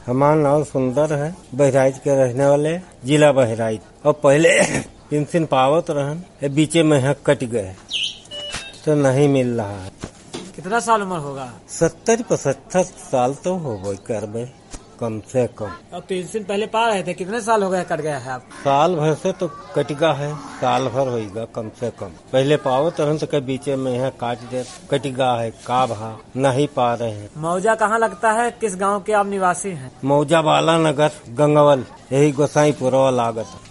हमारा नाम सुंदर है, बहराइच के रहने वाले, जिला बहराइच। और पहले पेंशन पावत रहन, बीचे में यहाँ कट गए तो नहीं मिल रहा है। कितना साल उम्र होगा? 70-75 साल तो हो करबे कम से कम। और पेंशन पहले पा रहे थे, कितने साल हो गए कट गया है आप? साल भर से तो कटगा है, साल भर होगा कम से कम। पहले पाओ तो के बीचे में यहाँ काट दे, कटगा है का भा नहीं पा रहे हैं। मौजा कहाँ लगता है, किस गांव के आप निवासी हैं? मौजा बाला नगर, गंगवल, यही गोसाईपुरवा लागत।